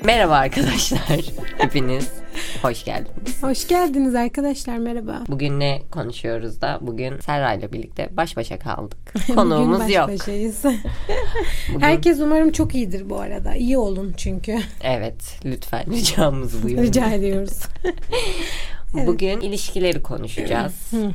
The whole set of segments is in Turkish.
Merhaba arkadaşlar. Hepiniz hoş geldiniz. Hoş geldiniz arkadaşlar, merhaba. Bugün ne konuşuyoruz da? Bugün Serra ile birlikte baş başa kaldık. Konuğumuz Bugün yok. baş başayız. Bugün... Herkes umarım çok iyidir bu arada. İyi olun çünkü. Evet, lütfen ricamız bu yönde. Rica ediyoruz. Evet. Bugün ilişkileri konuşacağız.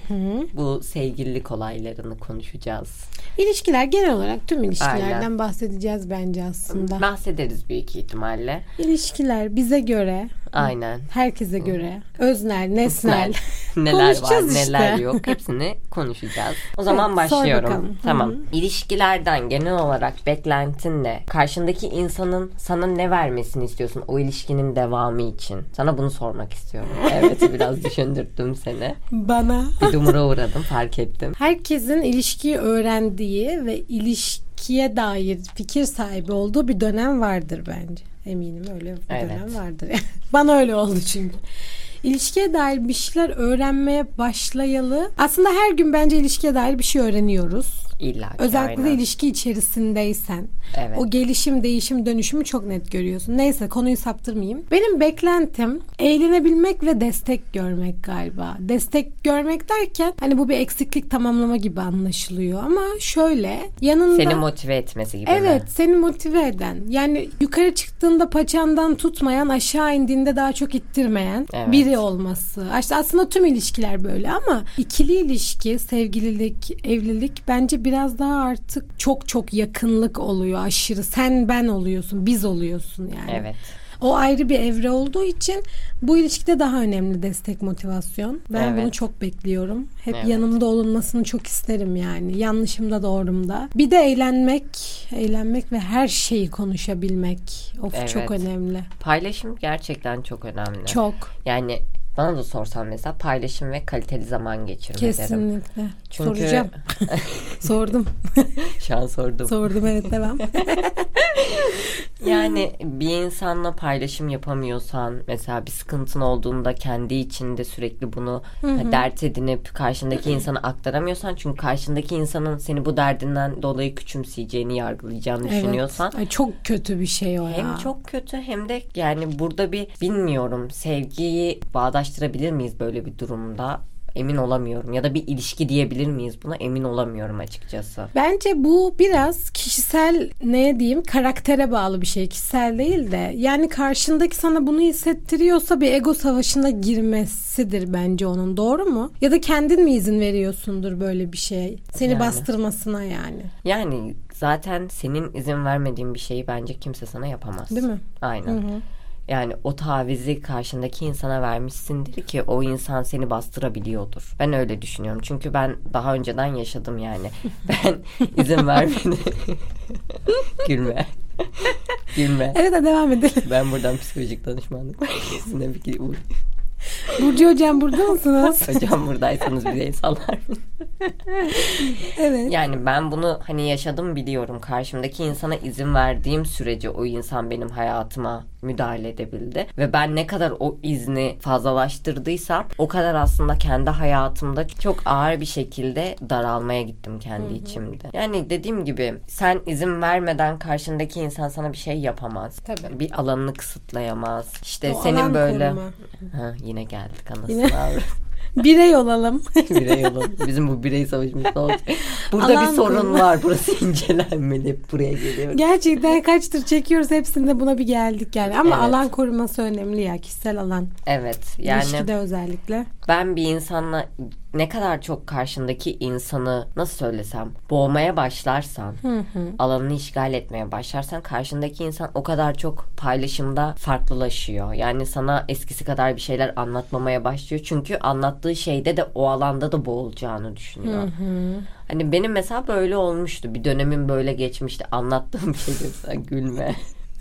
Bu sevgililik olaylarını konuşacağız. İlişkiler, genel olarak tüm ilişkilerden Aynen. bahsedeceğiz bence aslında. Bahsederiz büyük ihtimalle. İlişkiler bize göre, Aynen. herkese göre, öznel, nesnel. Neler var, Konuşacağız işte. neler yok, hepsini konuşacağız. O zaman Evet, sor başlıyorum. bakalım. Tamam. Hı-hı. İlişkilerden genel olarak beklentin ne? Karşındaki insanın sana ne vermesini istiyorsun o ilişkinin devamı için? Sana bunu sormak istiyorum. Evet, biraz düşündürttüm seni. Bana. Bir dumura uğradım, fark ettim. Herkesin ilişkiyi öğrendiği ve ilişkiye dair fikir sahibi olduğu bir dönem vardır bence. Eminim öyle bir dönem vardır. Bana öyle oldu çünkü. İlişkiye dair bir şeyler öğrenmeye başlayalı. Aslında her gün bence ilişkiye dair bir şey öğreniyoruz. İlla ki, Özellikle de aynen. ilişki içerisindeysen. Evet. O gelişim, değişim, dönüşümü çok net görüyorsun. Neyse, konuyu saptırmayayım. Benim beklentim eğlenebilmek ve destek görmek galiba. Destek görmek derken hani bu bir eksiklik tamamlama gibi anlaşılıyor. Ama şöyle yanında... Seni motive etmesi gibi Evet, mi? seni motive eden. Yani yukarı çıktığında paçandan tutmayan, aşağı indiğinde daha çok ittirmeyen biri olması. İşte aslında tüm ilişkiler böyle ama ikili ilişki, sevgililik, evlilik bence biraz daha artık çok yakınlık oluyor. Aşırı sen ben oluyorsun, biz oluyorsun yani. Evet. O ayrı bir evre olduğu için bu ilişkide daha önemli destek, motivasyon. Ben bunu çok bekliyorum. Hep yanımda olunmasını çok isterim yani. Yanlışımda, doğrumda. Bir de eğlenmek ve her şeyi konuşabilmek. Çok önemli. Paylaşım gerçekten çok önemli. Çok. Yani bana da sorsan mesela paylaşım ve kaliteli zaman geçirme derim. Kesinlikle. Çünkü... Soracağım. Sordum. Şu an sordum. Sordum, evet, devam. Yani bir insanla paylaşım yapamıyorsan, mesela bir sıkıntın olduğunda kendi içinde sürekli bunu dert edinip karşındaki insana aktaramıyorsan, çünkü karşındaki insanın seni bu derdinden dolayı küçümseyeceğini, yargılayacağını düşünüyorsan. Ay, çok kötü bir şey o ya. Hem çok kötü hem de yani burada bir, bilmiyorum, sevgiyi bağdaştırabilir miyiz böyle bir durumda? Emin olamıyorum. Ya da bir ilişki diyebilir miyiz buna? Emin olamıyorum açıkçası. Bence bu biraz kişisel, ne diyeyim, karaktere bağlı bir şey. Kişisel değil de. Yani karşındaki sana bunu hissettiriyorsa bir ego savaşına girmesidir bence onun. Doğru mu? Ya da kendin mi izin veriyorsundur böyle bir şey? Seni bastırmasına yani. Yani zaten senin izin vermediğin bir şeyi bence kimse sana yapamaz. Değil mi? Aynen. Hı-hı. Yani o tavizi karşındaki insana vermişsindir ki o insan seni bastırabiliyordur. Ben öyle düşünüyorum. Çünkü ben daha önceden yaşadım yani. Ben izin vermedim. Gülme. Gülme. Evet, devam edelim. Ben buradan psikolojik danışmanlık merkezine bir uğrayayım. Burcu hocam, burada mısınız? Hocam buradaysanız bize el sallar mı? Evet. Yani ben bunu hani yaşadım, biliyorum. Karşımdaki insana izin verdiğim sürece o insan benim hayatıma müdahale edebildi. Ve ben ne kadar o izni fazlalaştırdıysam o kadar aslında kendi hayatımda çok ağır bir şekilde daralmaya gittim kendi içimde. Yani dediğim gibi sen izin vermeden karşındaki insan sana bir şey yapamaz. Tabii. Bir alanını kısıtlayamaz. İşte O senin alan böyle... koruma. Yine geldik anasını abi. Birey olalım. Birey olalım. Bizim bu birey savaşımız ne olacak? Burada Alan bir sorun kurma. var. Burası incelenmeli. Hep buraya geliyoruz. Gerçekten kaçtır çekiyoruz, hepsinde buna bir geldik yani. Ama Evet. alan koruması önemli ya, kişisel alan. Evet. Yani İlişkide özellikle. ben bir insanla ne kadar çok karşındaki insanı, nasıl söylesem, boğmaya başlarsan, alanını işgal etmeye başlarsan, karşındaki insan o kadar çok paylaşımda farklılaşıyor. Yani sana eskisi kadar bir şeyler anlatmamaya başlıyor. Çünkü anlattığı şeyde de o alanda da boğulacağını düşünüyor. Hani benim mesela böyle olmuştu. Bir dönemim böyle geçmişti. Anlattığım şeyde mesela gülme.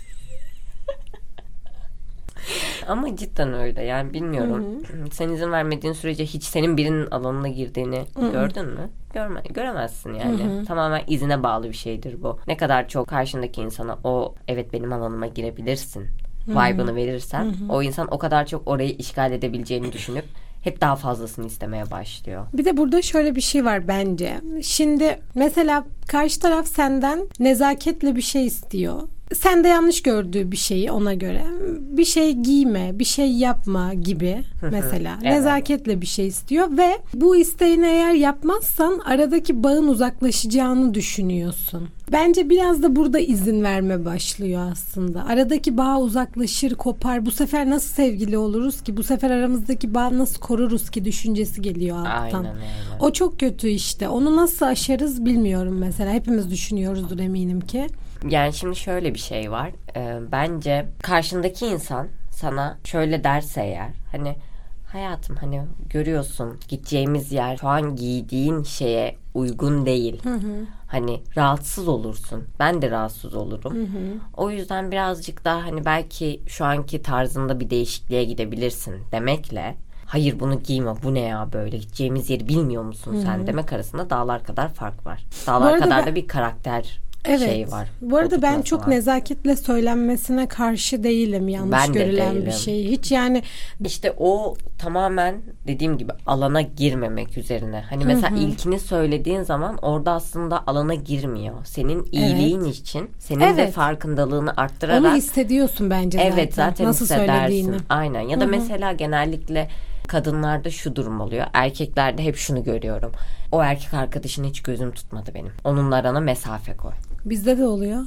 Ama cidden öyle. Yani bilmiyorum. Sen izin vermediğin sürece hiç senin birinin alanına girdiğini gördün mü? Göremezsin yani. Tamamen izine bağlı bir şeydir bu. Ne kadar çok karşındaki insana o evet benim alanıma girebilirsin vibe'ını verirsen o insan o kadar çok orayı işgal edebileceğini düşünüp hep daha fazlasını istemeye başlıyor. Bir de burada şöyle bir şey var bence. Şimdi mesela karşı taraf senden nezaketle bir şey istiyor. Sende yanlış gördüğü bir şeyi ona göre bir şey giyme, bir şey yapma gibi mesela. Evet. Nezaketle bir şey istiyor ve bu isteğini eğer yapmazsan aradaki bağın uzaklaşacağını düşünüyorsun. Bence biraz da burada izin verme başlıyor aslında. Aradaki bağ uzaklaşır, kopar. Bu sefer nasıl sevgili oluruz ki? Bu sefer aramızdaki bağı nasıl koruruz ki düşüncesi geliyor alttan. Aynen öyle. O çok kötü işte. Onu nasıl aşarız bilmiyorum mesela. Hepimiz düşünüyoruzdur eminim ki. Yani şimdi şöyle bir şey var. Bence karşındaki insan sana şöyle derse eğer, hani hayatım hani görüyorsun gideceğimiz yer şu an giydiğin şeye uygun değil. Hani rahatsız olursun. Ben de rahatsız olurum. O yüzden birazcık daha hani belki şu anki tarzında bir değişikliğe gidebilirsin demekle, hayır bunu giyme, bu ne ya böyle, gideceğimiz yeri bilmiyor musun sen demek arasında dağlar kadar fark var. Dağlar kadar da bir karakter şey var. Bu arada ben çok var. Nezaketle söylenmesine karşı değilim, yanlış görülen bir şey. Hiç yani işte o tamamen dediğim gibi alana girmemek üzerine. Hani mesela ilkini söylediğin zaman orada aslında alana girmiyor. Senin iyiliğin için, senin de farkındalığını arttırarak. Onu hissediyorsun bence zaten. Evet, zaten nasıl söylediğini. Aynen. Ya da mesela genellikle kadınlarda şu durum oluyor. Erkeklerde hep şunu görüyorum. O erkek arkadaşını hiç gözüm tutmadı benim. Onunla arana mesafe koy. Bizde de oluyor.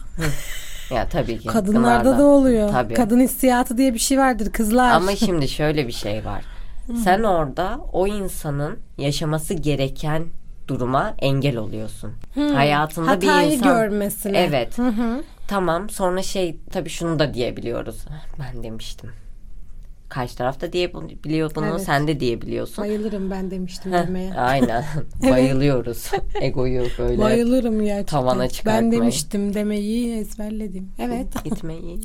Ya tabii ki. Kadınlarda da oluyor. Tabii. Kadın hissiyatı diye bir şey vardır kızlar. Ama şimdi şöyle bir şey var. Sen orada o insanın yaşaması gereken duruma engel oluyorsun. Hayatında hatayı bir insan görmesine. Evet. Tamam, sonra tabii şunu da diyebiliyoruz. Ben demiştim. Karşı taraf da diyebiliyor bunu. Evet. Sen de diyebiliyorsun. Bayılırım ben demiştim demeye. Aynen. Bayılıyoruz. Egoyu böyle. Bayılırım gerçekten. Tavana çıkartmayı. Ben demiştim demeyi ezberledim. Evet. Gitmeyi.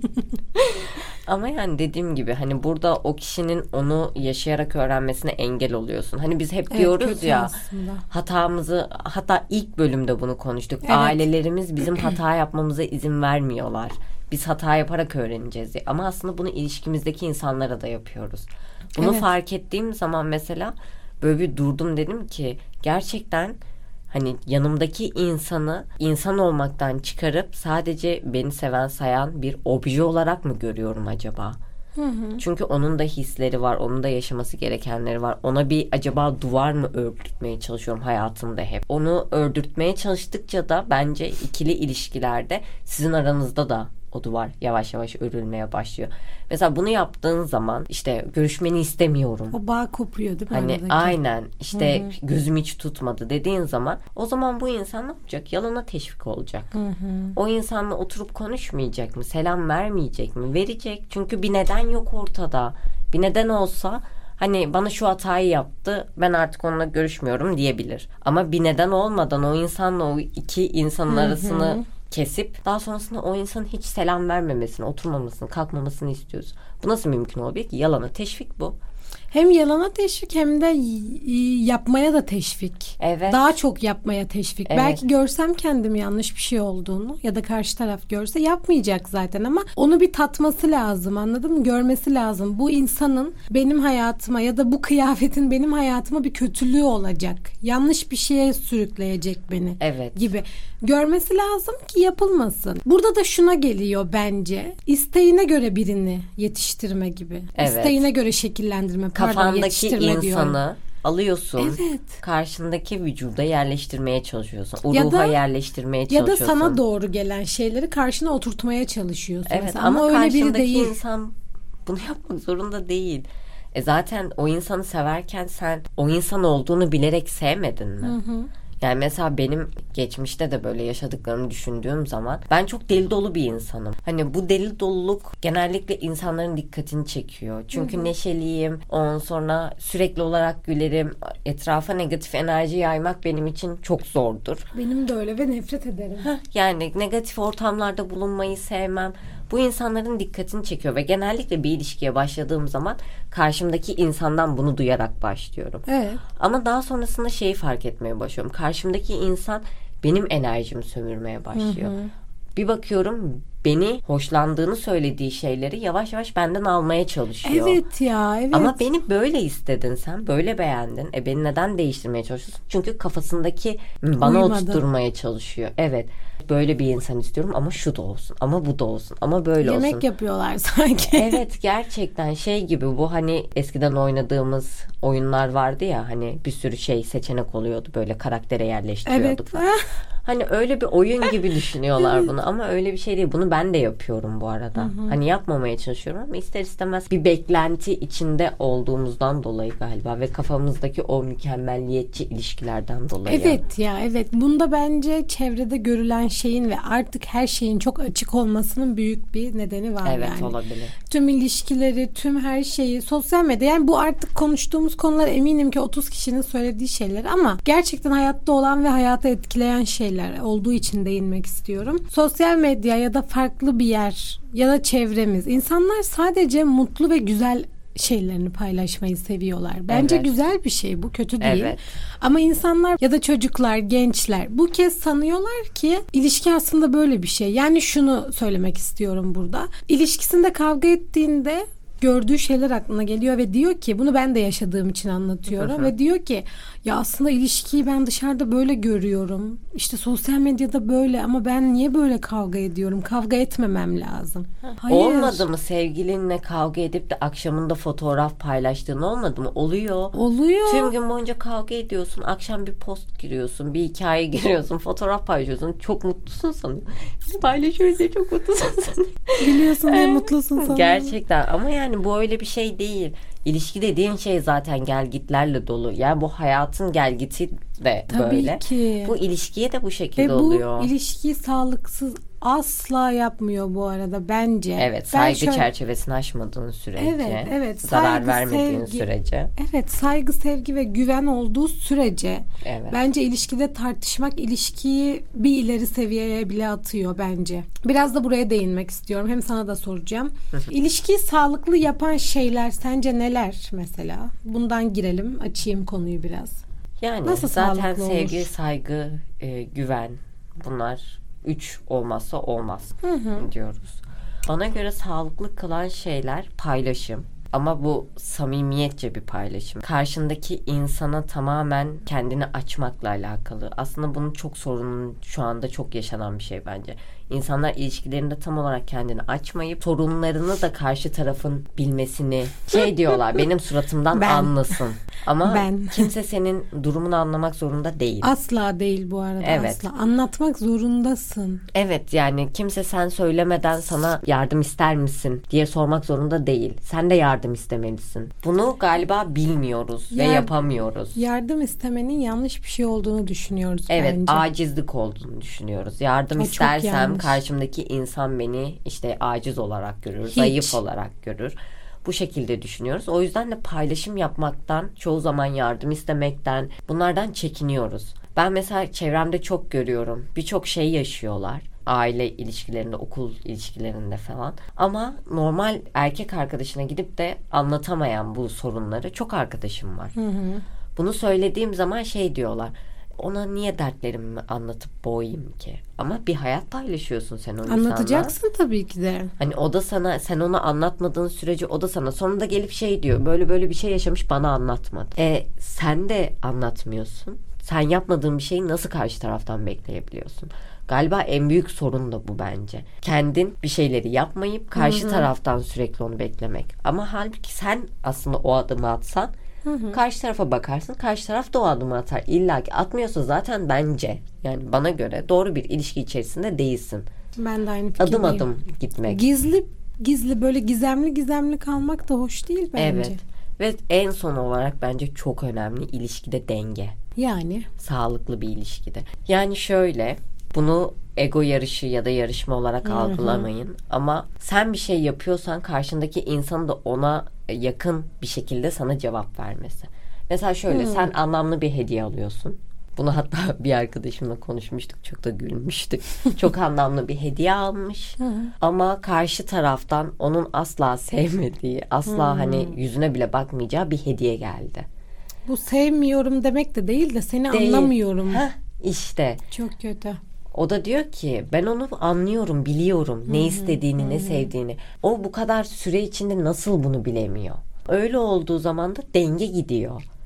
Ama yani dediğim gibi hani burada o kişinin onu yaşayarak öğrenmesine engel oluyorsun. Hani biz hep diyoruz ya aslında. Hatamızı, hatta ilk bölümde bunu konuştuk. Evet. Ailelerimiz bizim hata yapmamıza izin vermiyorlar. Biz hata yaparak öğreneceğiz diye. Ama aslında bunu ilişkimizdeki insanlara da yapıyoruz. Bunu fark ettiğim zaman mesela böyle bir durdum, dedim ki gerçekten hani yanımdaki insanı insan olmaktan çıkarıp sadece beni seven sayan bir obje olarak mı görüyorum acaba? Çünkü onun da hisleri var, onun da yaşaması gerekenleri var. Ona bir acaba duvar mı ördürtmeye çalışıyorum hayatımda hep? Onu ördürtmeye çalıştıkça da bence ikili ilişkilerde sizin aranızda da o duvar yavaş yavaş örülmeye başlıyor. Mesela bunu yaptığın zaman işte görüşmeni istemiyorum. O bağ kopuyor değil mi? Hani aradaki? Aynen işte gözüm hiç tutmadı dediğin zaman o zaman bu insan ne yapacak? Yalana teşvik olacak. O insanla oturup konuşmayacak mı? Selam vermeyecek mi? Verecek. Çünkü bir neden yok ortada. Bir neden olsa hani bana şu hatayı yaptı, ben artık onunla görüşmüyorum diyebilir. Ama bir neden olmadan o insanla o iki insanın arasını kesip daha sonrasında o insanın hiç selam vermemesini, oturmamasını, kalkmamasını istiyoruz. Bu nasıl mümkün olabilir ki? Yalana teşvik bu. Hem yalana teşvik hem de yapmaya da teşvik. Evet. Daha çok yapmaya teşvik. Evet. Belki görsem kendim yanlış bir şey olduğunu ya da karşı taraf görse yapmayacak zaten ama onu bir tatması lazım, anladın mı? Görmesi lazım. Bu insanın benim hayatıma ya da bu kıyafetin benim hayatıma bir kötülüğü olacak. Yanlış bir şeye sürükleyecek beni gibi. Görmesi lazım ki yapılmasın. Burada da şuna geliyor bence. İsteğine göre birini yetiştirme gibi. Evet. İsteğine göre şekillendirme. Kafandaki insanı diyorum. Alıyorsun. Evet. Karşındaki vücuda yerleştirmeye çalışıyorsun. O ruha yerleştirmeye çalışıyorsun. Ya da sana doğru gelen şeyleri karşına oturtmaya çalışıyorsun. Evet, mesela. ama öyle biri karşındaki değil. insan bunu yapmak zorunda değil. Zaten o insanı severken sen o insan olduğunu bilerek sevmedin mi? Yani mesela benim geçmişte de böyle yaşadıklarımı düşündüğüm zaman ben çok deli dolu bir insanım. Hani bu deli doluluk genellikle insanların dikkatini çekiyor. Çünkü neşeliyim. Ondan sonra sürekli olarak gülerim. Etrafa negatif enerji yaymak benim için çok zordur. Benim de öyle ve nefret ederim. Yani negatif ortamlarda bulunmayı sevmem. Bu insanların dikkatini çekiyor ve genellikle bir ilişkiye başladığım zaman karşımdaki insandan bunu duyarak başlıyorum. Evet. Ama daha sonrasında şeyi fark etmeye başlıyorum. Karşımdaki insan benim enerjimi sömürmeye başlıyor. Bir bakıyorum beni hoşlandığını söylediği şeyleri yavaş yavaş benden almaya çalışıyor. Evet ya, evet. Ama beni böyle istedin sen, böyle beğendin. Beni neden değiştirmeye çalışıyorsun? Çünkü kafasındaki bana oturtmaya çalışıyor. Evet. böyle bir insan istiyorum ama şu da olsun, ama bu da olsun, ama böyle olsun. Yemek yapıyorlar sanki. Evet, gerçekten şey gibi, bu hani eskiden oynadığımız oyunlar vardı ya, hani bir sürü seçenek oluyordu, böyle karaktere yerleştiriyorduk. Evet. Hani öyle bir oyun gibi düşünüyorlar bunu ama öyle bir şey değil. Bunu ben de yapıyorum bu arada. Hani yapmamaya çalışıyorum ama ister istemez bir beklenti içinde olduğumuzdan dolayı galiba ve kafamızdaki o mükemmelliyetçi ilişkilerden dolayı. Evet ya, evet. Bunda bence çevrede görülen şeyin ve artık her şeyin çok açık olmasının büyük bir nedeni var. Evet, yani. olabilir. Tüm ilişkileri, tüm her şeyi, sosyal medya, yani bu artık konuştuğumuz konular eminim ki 30 kişinin söylediği şeyler ama gerçekten hayatta olan ve hayata etkileyen şeyler olduğu için değinmek istiyorum. Sosyal medya ya da farklı bir yer ya da çevremiz, insanlar sadece mutlu ve güzel şeylerini paylaşmayı seviyorlar. Bence güzel bir şey bu, kötü değil. Evet. Ama insanlar ya da çocuklar, gençler bu kez sanıyorlar ki ilişki aslında böyle bir şey. Yani şunu söylemek istiyorum burada. İlişkisinde kavga ettiğinde gördüğü şeyler aklına geliyor ve diyor ki, bunu ben de yaşadığım için anlatıyorum ve diyor ki ya aslında ilişkiyi ben dışarıda böyle görüyorum. İşte sosyal medyada böyle ama ben niye böyle kavga ediyorum? Kavga etmemem lazım. Hayır. Olmadı mı sevgilinle kavga edip de akşamında fotoğraf paylaştığın, olmadı mı? Oluyor. Oluyor. Tüm gün boyunca kavga ediyorsun. Akşam bir post giriyorsun, bir hikaye giriyorsun, fotoğraf paylaşıyorsun. Çok mutlusun sanıyor. Paylaşıyoruz ya, çok mutlusun sanıyor. Biliyorsun diye mutlusun sanıyor. Gerçekten ama yani bu öyle bir şey değil. İlişki dediğin şey zaten gelgitlerle dolu. Yani bu hayatın gelgiti de Tabii böyle. ki. Bu ilişkiye de bu şekilde ve oluyor. bu ilişkiyi sağlıksız asla yapmıyor bu arada bence. Evet, saygı çerçevesini aşmadığın sürece. Evet. Zarar Saygı, vermediğin sevgi, sürece. Evet, saygı, sevgi ve güven olduğu sürece Evet. bence ilişkide tartışmak ilişkiyi bir ileri seviyeye bile atıyor bence. Biraz da buraya değinmek istiyorum. Hem sana da soracağım. İlişkiyi sağlıklı yapan şeyler sence neler mesela? Bundan girelim, açayım konuyu biraz. Yani nasıl zaten sağlıklı sevgi, olur? saygı, güven, bunlar 3 olmazsa olmaz diyoruz. Bana göre sağlıklı kılan şeyler paylaşım. Ama bu samimiyetçe bir paylaşım. Karşındaki insana tamamen kendini açmakla alakalı. Aslında bunun çok sorunun şu anda çok yaşanan bir şey bence. İnsanlar ilişkilerinde tam olarak kendini açmayıp sorunlarını da karşı tarafın bilmesini diyorlar. Benim suratımdan anlasın. Ama kimse senin durumunu anlamak zorunda değil. Asla değil bu arada. Evet. Asla. Anlatmak zorundasın. Evet, yani kimse sen söylemeden sana yardım ister misin diye sormak zorunda değil. Sen de yardım istemelisin. Bunu galiba bilmiyoruz ve yapamıyoruz. Yardım istemenin yanlış bir şey olduğunu düşünüyoruz evet, bence. acizlik olduğunu düşünüyoruz. Yardım istersem karşımdaki insan beni işte aciz olarak görür, zayıf olarak görür. Bu şekilde düşünüyoruz. O yüzden de paylaşım yapmaktan, çoğu zaman yardım istemekten, bunlardan çekiniyoruz. Ben mesela çevremde çok görüyorum. Birçok şey yaşıyorlar. Aile ilişkilerinde, okul ilişkilerinde falan. Ama normal erkek arkadaşına gidip de anlatamayan bu sorunları çok arkadaşım var. Bunu söylediğim zaman diyorlar. Ona niye dertlerimi anlatıp boğayım ki? Ama bir hayat paylaşıyorsun sen o insanla. Anlatacaksın tabii ki de. Hani o da sana, sen ona anlatmadığın sürece o da sana sonunda gelip diyor. Böyle bir şey yaşamış, bana anlatmadı. Sen de anlatmıyorsun. Sen yapmadığın bir şeyi nasıl karşı taraftan bekleyebiliyorsun? Galiba en büyük sorun da bu bence. Kendin bir şeyleri yapmayıp karşı taraftan sürekli onu beklemek. Ama halbuki sen aslında o adımı atsan, karşı tarafa bakarsın, karşı taraf da o adımı atar. İlla ki atmıyorsa zaten bence, yani bana göre doğru bir ilişki içerisinde değilsin. Ben de aynı fikirdeyim. Adım gitmek. Gizli böyle gizemli kalmak da hoş değil bence. Evet. Ve en son olarak bence çok önemli ilişkide denge. Yani. Sağlıklı bir ilişkide. Yani şöyle, bunu ego yarışı ya da yarışma olarak algılamayın. Ama sen bir şey yapıyorsan karşındaki insan da ona yakın bir şekilde sana cevap vermesi. Mesela şöyle, sen anlamlı bir hediye alıyorsun. Bunu hatta bir arkadaşımla konuşmuştuk. Çok da gülmüştük. Çok anlamlı bir hediye almış. Ama karşı taraftan onun asla sevmediği, asla hani yüzüne bile bakmayacağı bir hediye geldi. Bu sevmiyorum demek de değil de seni anlamıyorum. İşte. Çok kötü. O da diyor ki ben onu anlıyorum, biliyorum ne istediğini, ne sevdiğini. O bu kadar süre içinde nasıl bunu bilemiyor? Öyle olduğu zaman da denge gidiyor.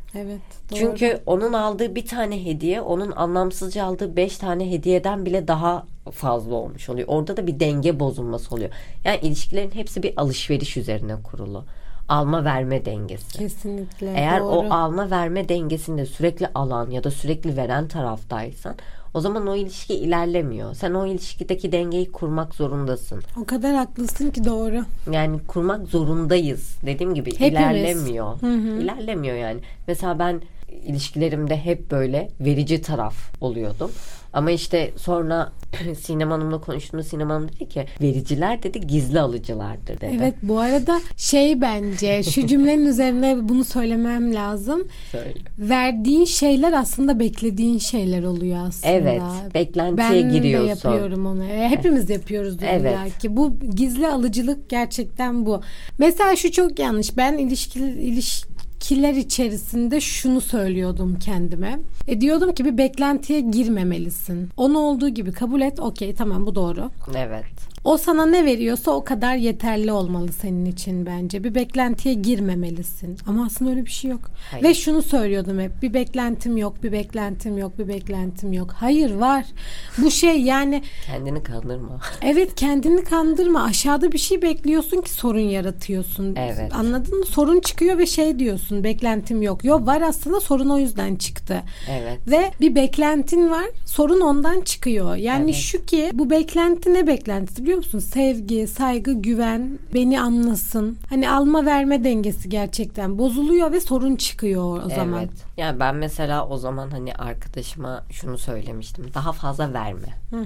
Evet, doğru. Çünkü onun aldığı bir tane hediye onun anlamsızca aldığı 5 tane hediyeden bile daha fazla olmuş oluyor. Orada da bir denge bozulması oluyor. Yani ilişkilerin hepsi bir alışveriş üzerine kurulu. Alma verme dengesi. Kesinlikle. Eğer doğru. o alma verme dengesinde sürekli alan ya da sürekli veren taraftaysan o zaman o ilişki ilerlemiyor. Sen o ilişkideki dengeyi kurmak zorundasın. O kadar haklısın ki, doğru. Yani kurmak zorundayız. Dediğim gibi Hepimiz. ilerlemiyor. Hı. İlerlemiyor yani. Mesela ben ilişkilerimde hep böyle verici taraf oluyordum. Ama işte sonra Sinem Hanım'la konuştuğumda Sinem Hanım dedi ki vericiler dedi gizli alıcılardır dedi. Evet, bu arada bence şu cümlenin üzerine bunu söylemem lazım. Söyle. Verdiğin şeyler aslında beklediğin şeyler oluyor aslında. Evet, beklentiye giriyorsun. Ben de yapıyorum onu. Hepimiz yapıyoruz belki. Bu gizli alıcılık gerçekten bu. Mesela şu çok yanlış. Ben ilişkiler içerisinde şunu söylüyordum kendime. Diyordum ki bir beklentiye girmemelisin. Onu olduğu gibi kabul et. Okey, tamam, bu doğru. Evet. O sana ne veriyorsa o kadar yeterli olmalı senin için bence. Bir beklentiye girmemelisin. Ama aslında öyle bir şey yok. Hayır. Ve şunu söylüyordum hep. Bir beklentim yok, bir beklentim yok, bir beklentim yok. Hayır, var. Bu yani... Kendini kandırma. Evet, kendini kandırma. Aşağıda bir şey bekliyorsun ki sorun yaratıyorsun. Evet. Anladın mı? Sorun çıkıyor ve diyorsun. Beklentim yok. Yok, var aslında, sorun o yüzden çıktı. Evet. Ve bir beklentin var. Sorun ondan çıkıyor. Yani şu ki bu beklenti ne beklentisi biliyor musun? Sevgi, saygı, güven, beni anlasın. Hani alma verme dengesi gerçekten bozuluyor ve sorun çıkıyor o zaman. Evet. Yani ben mesela o zaman hani arkadaşıma şunu söylemiştim. Daha fazla verme. Hı.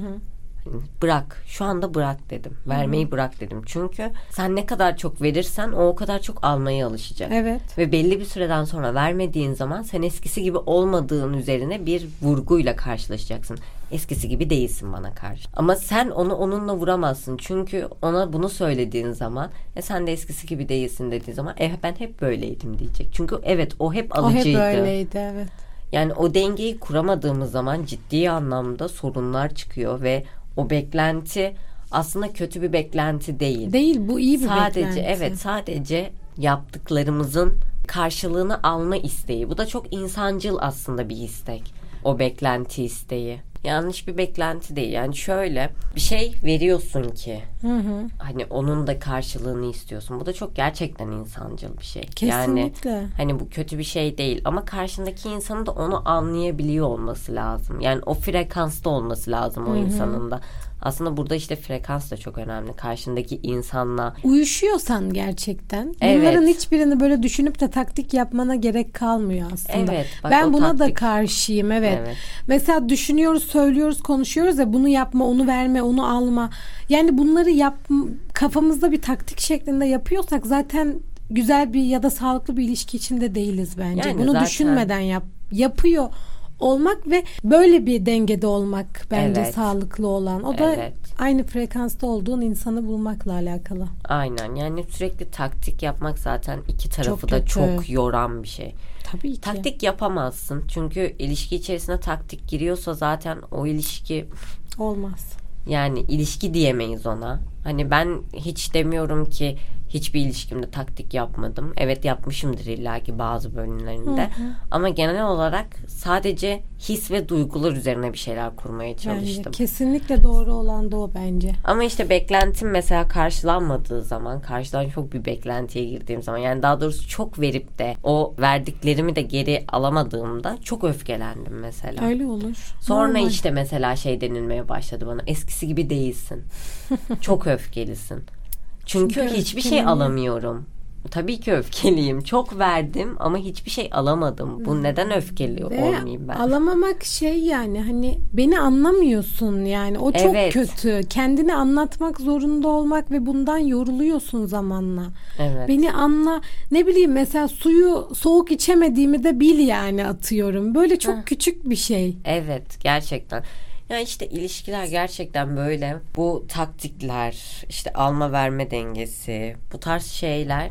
Bırak. Şu anda bırak dedim. Vermeyi bırak dedim. Çünkü sen ne kadar çok verirsen o kadar çok almaya alışacak. Evet. Ve belli bir süreden sonra vermediğin zaman sen eskisi gibi olmadığın üzerine bir vurguyla karşılaşacaksın. Eskisi gibi değilsin bana karşı. Ama sen onu onunla vuramazsın. Çünkü ona bunu söylediğin zaman sen de eskisi gibi değilsin dediğin zaman ben hep böyleydim diyecek. Çünkü evet o hep alıcıydı. O hep öyleydi, evet. Yani o dengeyi kuramadığımız zaman ciddi anlamda sorunlar çıkıyor ve o beklenti aslında kötü bir beklenti değil. Değil, bu iyi bir beklenti. beklenti. Sadece yaptıklarımızın karşılığını alma isteği. Bu da çok insancıl aslında bir istek. O beklenti isteği. Yanlış bir beklenti değil. Yani şöyle bir şey veriyorsun ki hani onun da karşılığını istiyorsun. Bu da çok gerçekten insancıl bir şey. Kesinlikle. Yani hani bu kötü bir şey değil ama karşındaki insanın da onu anlayabiliyor olması lazım. Yani o frekansta olması lazım o insanın da. Aslında burada işte frekans da çok önemli. Karşındaki insanla uyuşuyorsan gerçekten evet. Bunların hiçbirini böyle düşünüp de taktik yapmana gerek kalmıyor aslında. Evet, bak, ben buna taktik. da karşıyım. Evet. Mesela düşünüyoruz, söylüyoruz, konuşuyoruz ya, bunu yapma, onu verme, onu alma. Yani bunları kafamızda bir taktik şeklinde yapıyorsak zaten güzel bir ya da sağlıklı bir ilişki içinde değiliz bence. Yani bunu zaten düşünmeden yapıyor olmak ve böyle bir dengede olmak bence sağlıklı olan. O da aynı frekansta olduğun insanı bulmakla alakalı. Aynen. Yani sürekli taktik yapmak zaten iki tarafı çok da kötü. çok yoran bir şey. Tabii ki. Taktik yapamazsın. Çünkü ilişki içerisine taktik giriyorsa zaten o ilişki olmaz. Yani ilişki diyemeyiz ona. Hani ben hiç demiyorum ki hiçbir ilişkimde taktik yapmadım. Evet, yapmışımdır illaki bazı bölümlerinde. Ama genel olarak sadece his ve duygular üzerine bir şeyler kurmaya çalıştım. Bence kesinlikle doğru olan da o bence. Ama işte beklentim mesela karşılanmadığı zaman, karşıdan çok bir beklentiye girdiğim zaman, yani daha doğrusu çok verip de o verdiklerimi de geri alamadığımda çok öfkelendim mesela. Öyle olur. Sonra normal. işte mesela denilmeye başladı bana. Eskisi gibi değilsin. Çok öfkelisin. Çünkü hiçbir şey alamıyorum. Tabii ki öfkeliyim. Çok verdim ama hiçbir şey alamadım. Bu neden öfkeli olmayayım ben? Alamamak yani hani beni anlamıyorsun yani. O çok kötü. Kendini anlatmak zorunda olmak ve bundan yoruluyorsun zamanla. Evet. Beni anla. Ne bileyim, mesela suyu soğuk içemediğimi de bil yani, atıyorum. Böyle çok küçük bir şey. Evet, gerçekten. Yani işte ilişkiler gerçekten böyle. Bu taktikler, işte alma verme dengesi, bu tarz şeyler.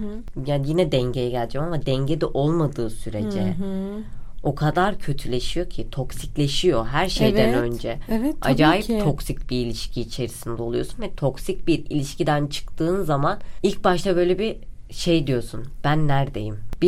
Yani yine dengeye geleceğim ama dengede olmadığı sürece o kadar kötüleşiyor ki, toksikleşiyor her şeyden önce. Evet, acayip ki. Toksik bir ilişki içerisinde oluyorsun ve toksik bir ilişkiden çıktığın zaman ilk başta böyle bir şey diyorsun. Ben neredeyim? Bir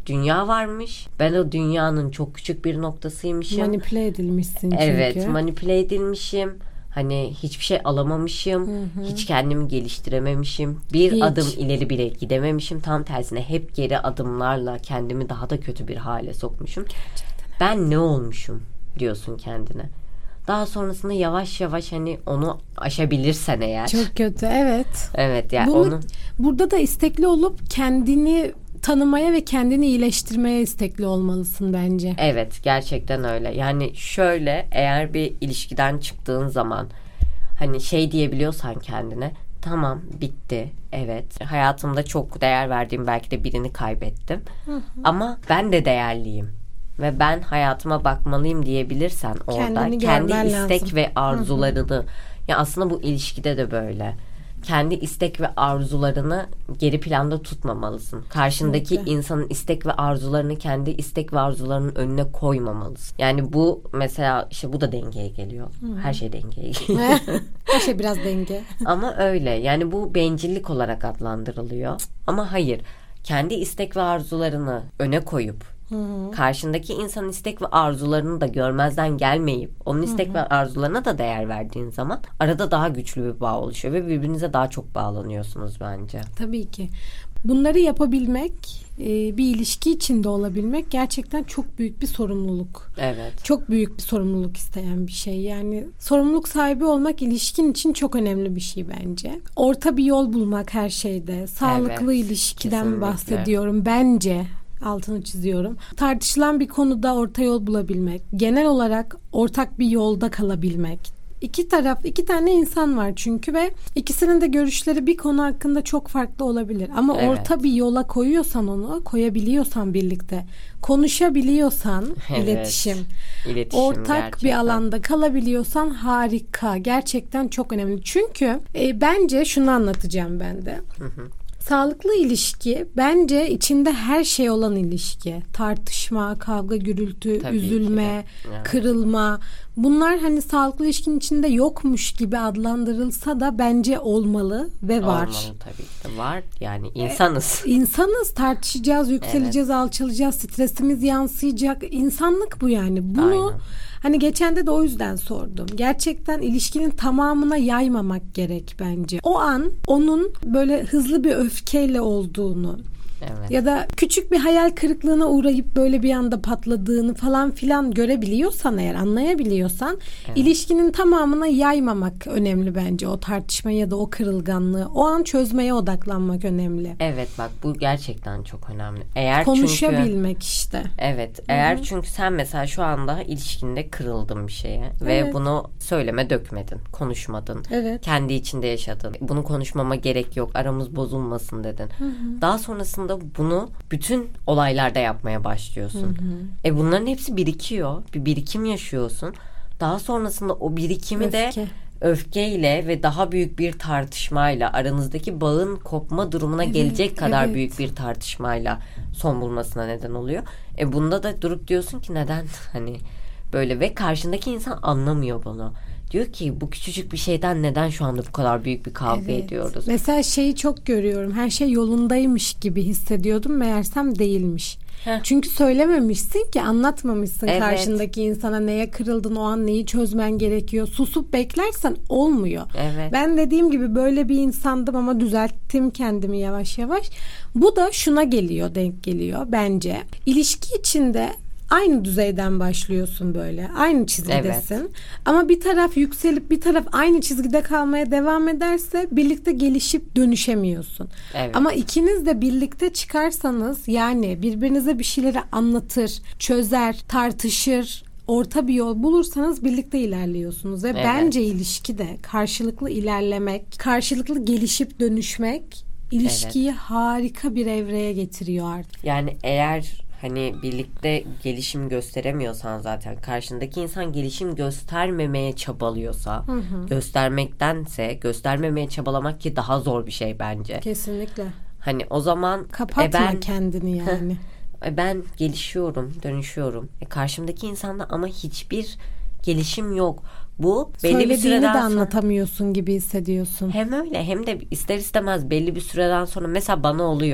dünya varmış. Ben o dünyanın çok küçük bir noktasıymışım. Manipüle edilmişsin çünkü. Evet, manipüle edilmişim. Hani hiçbir şey alamamışım. Hiç kendimi geliştirememişim. Bir adım ileri bile gidememişim. Tam tersine hep geri adımlarla kendimi daha da kötü bir hale sokmuşum. Gerçekten. Ben ne olmuşum diyorsun kendine. Daha sonrasında yavaş yavaş hani onu aşabilirsen eğer. Çok kötü, evet. Evet yani burada da istekli olup kendini tanımaya ve kendini iyileştirmeye istekli olmalısın bence. Evet, gerçekten öyle. Yani şöyle, eğer bir ilişkiden çıktığın zaman hani şey diyebiliyorsan kendine, tamam bitti, evet hayatımda çok değer verdiğim belki de birini kaybettim. Ama ben de değerliyim ve ben hayatıma bakmalıyım diyebilirsen orada kendi istek lazım. Ve arzularını, ya aslında bu ilişkide de böyle. Kendi istek ve arzularını geri planda tutmamalısın. Karşındaki insanın istek ve arzularını kendi istek ve arzularının önüne koymamalısın. Yani bu mesela işte bu da dengeye geliyor. Her şey dengeye geliyor. Her şey biraz denge. Ama öyle. Yani bu bencillik olarak adlandırılıyor. Ama hayır. Kendi istek ve arzularını öne koyup karşındaki insanın istek ve arzularını da görmezden gelmeyip onun istek ve arzularına da değer verdiğin zaman arada daha güçlü bir bağ oluşuyor ve birbirinize daha çok bağlanıyorsunuz bence. Tabii ki. Bunları yapabilmek, bir ilişki içinde olabilmek gerçekten çok büyük bir sorumluluk. Evet. Çok büyük bir sorumluluk isteyen bir şey. Yani sorumluluk sahibi olmak ilişkin için çok önemli bir şey bence. Orta bir yol bulmak her şeyde. Sağlıklı ilişkiden kesinlikle bahsediyorum bence. Altını çiziyorum. Tartışılan bir konuda orta yol bulabilmek, genel olarak ortak bir yolda kalabilmek. İki tane insan var çünkü ve ikisinin de görüşleri bir konu hakkında çok farklı olabilir. Ama orta bir yola koyabiliyorsan birlikte, konuşabiliyorsan iletişim ortak gerçekten bir alanda kalabiliyorsan harika. Gerçekten çok önemli. Çünkü bence şunu anlatacağım ben de. Sağlıklı ilişki bence içinde her şey olan ilişki. Tartışma, kavga, gürültü, tabii üzülme, kırılma. Bunlar hani sağlıklı ilişkinin içinde yokmuş gibi adlandırılsa da bence olmalı ve var. Olmalı tabii ki. Var. Yani insanız. İnsanız. Tartışacağız, yükseleceğiz, alçalacağız. Stresimiz yansıyacak. İnsanlık bu yani. Bunu hani geçen de o yüzden sordum. Gerçekten ilişkinin tamamına yaymamak gerek bence. O an onun böyle hızlı bir öfkeyle olduğunu ya da küçük bir hayal kırıklığına uğrayıp böyle bir anda patladığını falan filan görebiliyorsan, eğer anlayabiliyorsan ilişkinin tamamına yaymamak önemli bence. O tartışmayı ya da o kırılganlığı o an çözmeye odaklanmak önemli. Evet, bak bu gerçekten çok önemli. Eğer konuşabilmek işte. Evet, eğer çünkü sen mesela şu anda ilişkinde kırıldın bir şeye ve bunu söyleme dökmedin, konuşmadın. Kendi içinde yaşadın. Bunu konuşmama gerek yok, aramız bozulmasın dedin. Daha sonrasında bunu bütün olaylarda yapmaya başlıyorsun. Bunların hepsi birikiyor. Bir birikim yaşıyorsun. Daha sonrasında o birikimi de öfkeyle ve daha büyük bir tartışmayla, aranızdaki bağın kopma durumuna gelecek kadar büyük bir tartışmayla son bulmasına neden oluyor. Bunda da durup diyorsun ki neden hani böyle, ve karşındaki insan anlamıyor bunu. Diyor ki bu küçücük bir şeyden neden şu anda bu kadar büyük bir kavga ediyoruz? Mesela şeyi çok görüyorum. Her şey yolundaymış gibi hissediyordum. Meğersem değilmiş. Çünkü söylememişsin ki, anlatmamışsın karşındaki insana neye kırıldın, o an neyi çözmen gerekiyor. Susup beklersen olmuyor. Ben dediğim gibi böyle bir insandım ama düzelttim kendimi yavaş yavaş. Bu da şuna denk geliyor bence. İlişki içinde aynı düzeyden başlıyorsun böyle. Aynı çizgidesin. Ama bir taraf yükselip bir taraf aynı çizgide kalmaya devam ederse birlikte gelişip dönüşemiyorsun. Ama ikiniz de birlikte çıkarsanız, yani birbirinize bir şeyleri anlatır, çözer, tartışır, orta bir yol bulursanız birlikte ilerliyorsunuz. Ve bence ilişkide karşılıklı ilerlemek, karşılıklı gelişip dönüşmek ilişkiyi harika bir evreye getiriyor artık. Yani eğer hani birlikte gelişim gösteremiyorsan, zaten karşındaki insan gelişim göstermemeye çabalıyorsa, göstermektense göstermemeye çabalamak ki daha zor bir şey bence. Kesinlikle. Hani o zaman kapatma kendini yani. Ben gelişiyorum, dönüşüyorum. Karşımdaki insanda ama hiçbir gelişim yok. Bu belli bir süreden de anlatamıyorsun gibi hissediyorsun. Hem öyle hem de ister istemez belli bir süreden sonra mesela bana oluyor.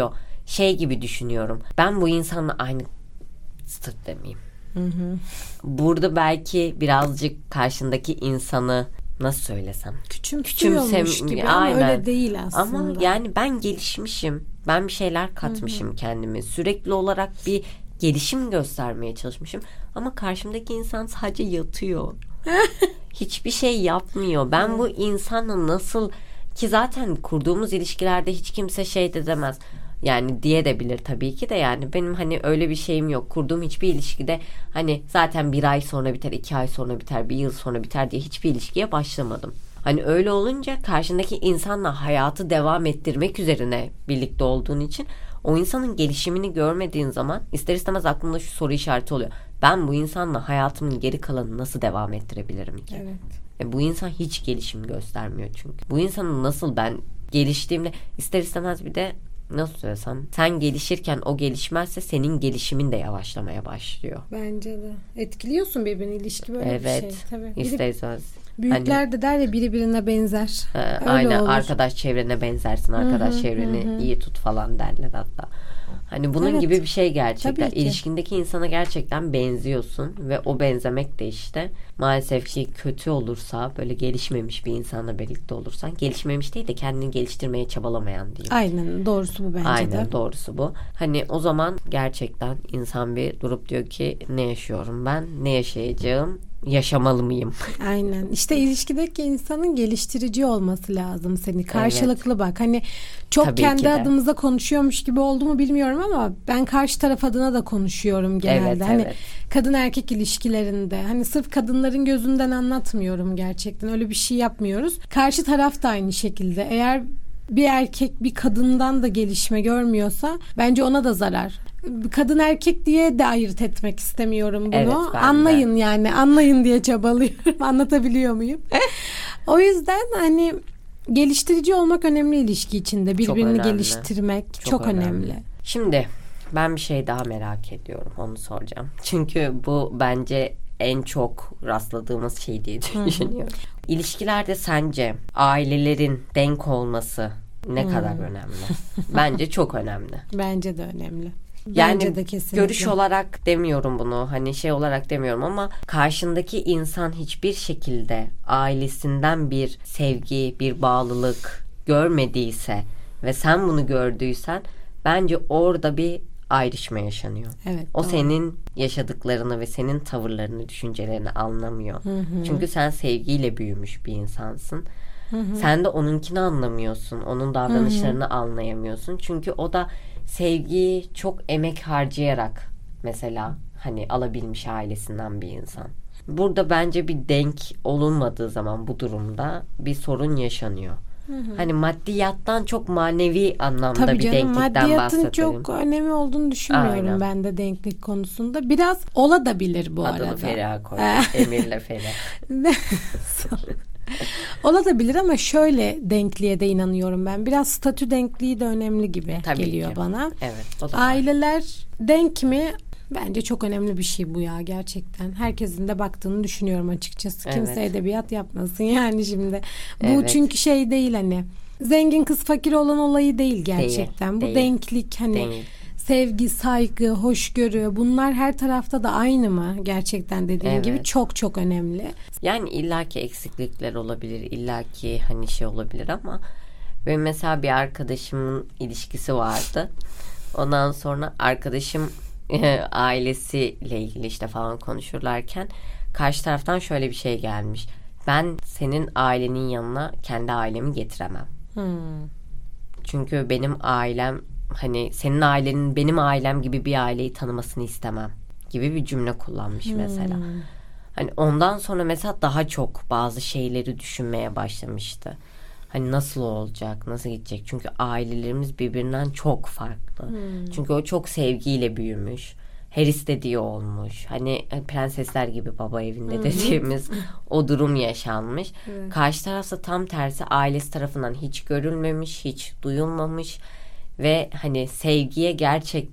şey gibi düşünüyorum. Ben bu insanla aynı sınıf demeyeyim. Burada belki birazcık karşındaki insanı nasıl söylesem? Küçümsüyormuş gibi ama öyle değil aslında. Ama yani ben gelişmişim. Ben bir şeyler katmışım kendime. Sürekli olarak bir gelişim göstermeye çalışmışım. Ama karşımdaki insan sadece yatıyor. Hiçbir şey yapmıyor. Ben bu insanla nasıl, ki zaten kurduğumuz ilişkilerde hiç kimse şey de demez. Yani diye de bilir tabii ki de, yani benim hani öyle bir şeyim yok. Kurduğum hiçbir ilişkide hani zaten 1 ay sonra biter, 2 ay sonra biter, 1 yıl sonra biter diye hiçbir ilişkiye başlamadım. Hani öyle olunca karşındaki insanla hayatı devam ettirmek üzerine birlikte olduğun için o insanın gelişimini görmediğin zaman ister istemez aklında şu soru işareti oluyor. Ben bu insanla hayatımın geri kalanını nasıl devam ettirebilirim ki? Evet. Bu insan hiç gelişim göstermiyor çünkü. Bu insanın nasıl ben geliştiğimde ister istemez bir de nasıl söylesem, sen gelişirken o gelişmezse senin gelişimin de yavaşlamaya başlıyor. Bence de. Etkiliyorsun birbirini, ilişki böyle bir şey. Tabii. İster istemez. Büyükler de der ya, biri birine benzer. Aynen olur. Arkadaş çevrene benzersin. Arkadaş çevreni iyi tut falan derler hatta. Hani bunun gibi bir şey gerçekten. İlişkindeki insana gerçekten benziyorsun ve o benzemek de işte maalesef ki kötü olursa, böyle gelişmemiş bir insanla birlikte olursan, gelişmemiş değil de kendini geliştirmeye çabalamayan diyeyim. Aynen doğrusu bu bence de. Aynen doğrusu bu. Hani o zaman gerçekten insan bir durup diyor ki ne yaşıyorum ben, ne yaşayacağım, yaşamalı mıyım? Aynen. İşte ilişkideki insanın geliştirici olması lazım seni. Karşılıklı bak. Hani çok tabii kendi adımıza konuşuyormuş gibi oldu mu bilmiyorum ama ben karşı taraf adına da konuşuyorum genelde. Hani kadın erkek ilişkilerinde hani sırf kadınların gözünden anlatmıyorum gerçekten. Öyle bir şey yapmıyoruz. Karşı taraf da aynı şekilde. Eğer bir erkek bir kadından da gelişme görmüyorsa bence ona da zarar. Kadın erkek diye de ayırt etmek istemiyorum bunu. Evet, anlayın yani. Anlayın diye çabalıyorum. Anlatabiliyor muyum? O yüzden hani geliştirici olmak önemli ilişki içinde. Birbirini geliştirmek çok önemli. Şimdi ben bir şey daha merak ediyorum. Onu soracağım. Çünkü bu bence en çok rastladığımız şey diye düşünüyorum. İlişkilerde sence ailelerin denk olması ne kadar önemli? Bence çok önemli. Bence de önemli. Yani bence de kesinlikle. Görüş olarak demiyorum bunu, hani şey olarak demiyorum ama karşındaki insan hiçbir şekilde ailesinden bir sevgi, bir bağlılık görmediyse ve sen bunu gördüysen bence orada bir ayrışma yaşanıyor. Evet, o doğru. Senin yaşadıklarını ve senin tavırlarını, düşüncelerini anlamıyor. Çünkü sen sevgiyle büyümüş bir insansın. Sen de onunkini anlamıyorsun. Onun davranışlarını anlayamıyorsun. Çünkü o da sevgiyi çok emek harcayarak mesela hani alabilmiş ailesinden bir insan. Burada bence bir denk olunmadığı zaman bu durumda bir sorun yaşanıyor. Hani maddiyattan çok manevi anlamda tabii bir canım, denklikten bahsedelim. Maddiyatın çok önemli olduğunu düşünmüyorum ben de denklik konusunda. Biraz olabilir bu arada. Adını Feriha koydum. Emir'le Feriha. Olabilir ama şöyle denkliğe de inanıyorum ben. Biraz statü denkliği de önemli gibi geliyor bana. Evet, o da aileler denk mi? Bence çok önemli bir şey bu ya gerçekten. Herkesin de baktığını düşünüyorum açıkçası. Kimse edebiyat yapmasın yani şimdi. Bu çünkü şey değil hani. Zengin kız fakir olan olayı değil gerçekten. Bu denklik hani sevgi, saygı, hoşgörü bunlar her tarafta da aynı mı? Gerçekten dediğin gibi çok çok önemli. Yani illaki eksiklikler olabilir, illaki hani şey olabilir ama benim mesela bir arkadaşımın ilişkisi vardı. Ondan sonra arkadaşım ailesiyle ilgili işte falan konuşurlarken karşı taraftan şöyle bir şey gelmiş. Ben senin ailenin yanına kendi ailemi getiremem. Çünkü benim ailem hani senin ailenin benim ailem gibi bir aileyi tanımasını istemem gibi bir cümle kullanmış mesela. Hani ondan sonra mesela daha çok bazı şeyleri düşünmeye başlamıştı. Hani nasıl olacak, nasıl gidecek? Çünkü ailelerimiz birbirinden çok farklı. Çünkü o çok sevgiyle büyümüş. Her istediği olmuş. Hani prensesler gibi baba evinde dediğimiz o durum yaşanmış. Karşı tarafta tam tersi ailesi tarafından hiç görülmemiş, hiç duyulmamış ve hani sevgiye gerçekten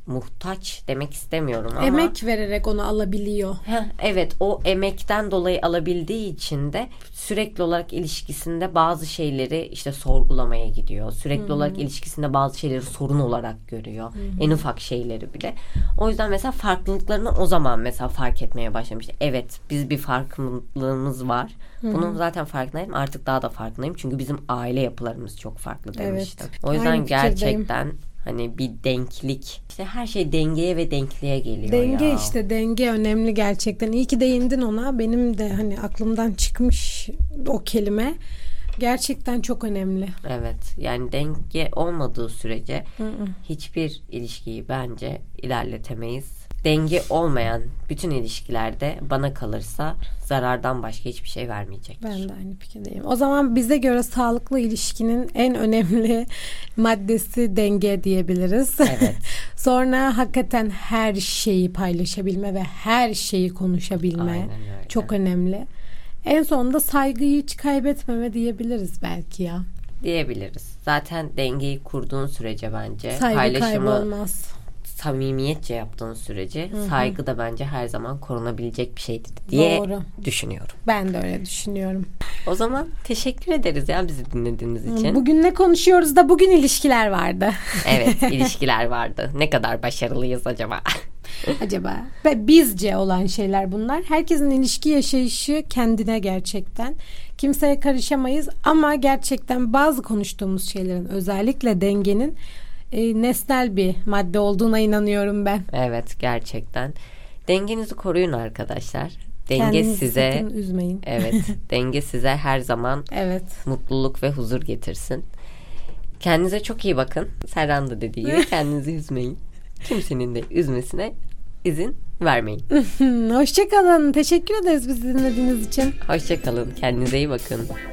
muhtaç demek istemiyorum ama emek vererek onu alabiliyor. Evet, o emekten dolayı alabildiği için de sürekli olarak ilişkisinde bazı şeyleri işte sorgulamaya gidiyor. Sürekli olarak ilişkisinde bazı şeyleri sorun olarak görüyor. En ufak şeyleri bile. O yüzden mesela farklılıklarını o zaman mesela fark etmeye başlamıştı. Evet, biz bir farklılığımız var. Bunun zaten farkındayım. Artık daha da farkındayım. Çünkü bizim aile yapılarımız çok farklı demiştim. Evet. O yüzden gerçekten hani bir denklik. İşte her şey dengeye ve denkliğe geliyor. Denge işte, denge önemli gerçekten. İyi ki değindin ona. Benim de hani aklımdan çıkmış o kelime. Gerçekten çok önemli. Evet. Yani denge olmadığı sürece hiçbir ilişkiyi bence ilerletemeyiz. Denge olmayan bütün ilişkilerde bana kalırsa zarardan başka hiçbir şey vermeyecektir. Ben de aynı fikirdeyim. O zaman bize göre sağlıklı ilişkinin en önemli maddesi denge diyebiliriz. Evet. Sonra hakikaten her şeyi paylaşabilme ve her şeyi konuşabilme çok önemli. En sonunda saygıyı hiç kaybetmeme diyebiliriz belki ya. Diyebiliriz. Zaten dengeyi kurduğun sürece bence saygı kaybolmaz. Samimiyetçe yaptığın sürece saygı da bence her zaman korunabilecek bir şeydir diye düşünüyorum. Ben de öyle düşünüyorum. O zaman teşekkür ederiz ya bizi dinlediğiniz için. Bugün ne konuşuyoruz da bugün ilişkiler vardı. Evet, ilişkiler vardı. Ne kadar başarılıyız acaba? Ve bizce olan şeyler bunlar. Herkesin ilişki yaşayışı kendine gerçekten. Kimseye karışamayız ama gerçekten bazı konuştuğumuz şeylerin, özellikle dengenin nesnel bir madde olduğuna inanıyorum ben. Evet, gerçekten. Dengenizi koruyun arkadaşlar. Denge kendinizi size sakın üzmeyin. Evet, denge size her zaman mutluluk ve huzur getirsin. Kendinize çok iyi bakın. Serhan da dediği gibi kendinizi üzmeyin. Kimsenin de üzmesine izin vermeyin. Hoşça kalın. Teşekkür ederiz bizi dinlediğiniz için. Hoşça kalın. Kendinize iyi bakın.